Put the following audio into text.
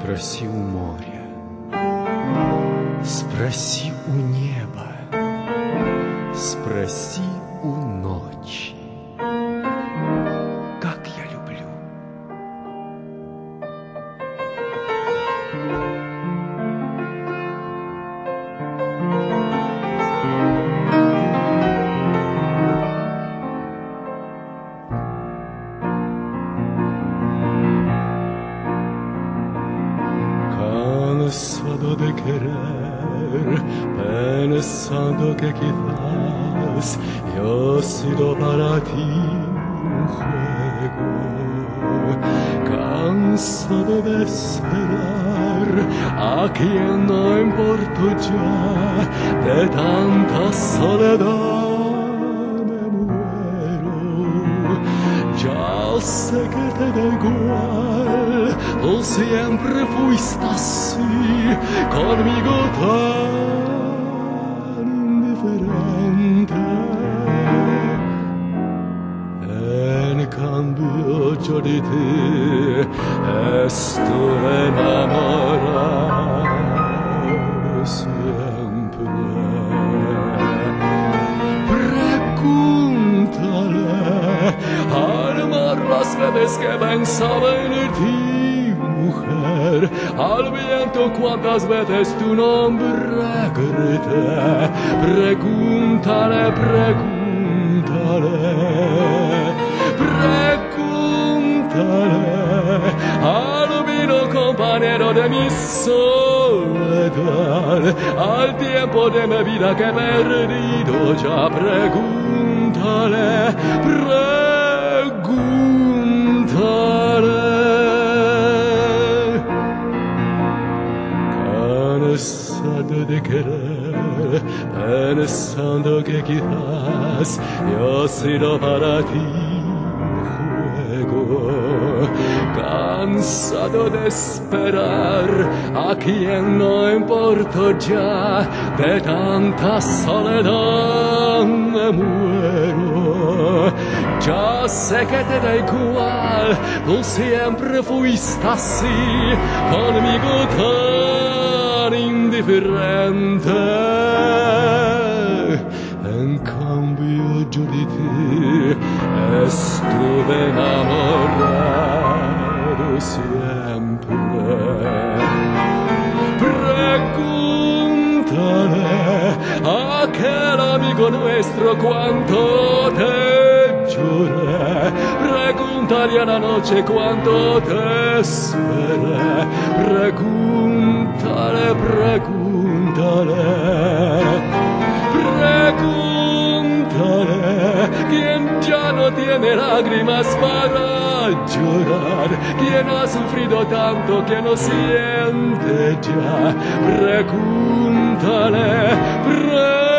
Спроси у моря, спроси у неба, спроси у ночи, как я люблю. Cansado de querer, pensando que quizás yo he sido para ti un juego. Cansado de esperar, a quien no importo ya, de tanta soledad me muero. Ya sé que te da igual, tú siempre fuiste así, conmigo tan indiferente. En cambio yo de ti estuve enamorado siempre. Pregúntale al mar las veces que pensaba en ti, mujer, al viento cuántas veces tu nombre grité. Pregúntale, pregúntale, pregúntale al vino compañero de mi soledad, al tiempo de mi vida que he perdido ya. Pregúntale, pregúntale. Cansado de querer, pensando que quizás yo he sido para ti un juego. Cansado de esperar, a quien no importo ya, de tanta soledad me muero. Ya sé que te da igual, tú siempre fuiste así, conmigo tan indiferente. En cambio yo de ti estuve enamorado siempre. Pregúntale a aquel amigo nuestro cuánto te lloré. Pregúntale a la noche cuánto te esperé. Pregúntale, pregúntale, pregúntale, quien ya no tiene lágrimas para llorar, quien ha sufrido tanto que no siente ya. Pregúntale, pregúntale.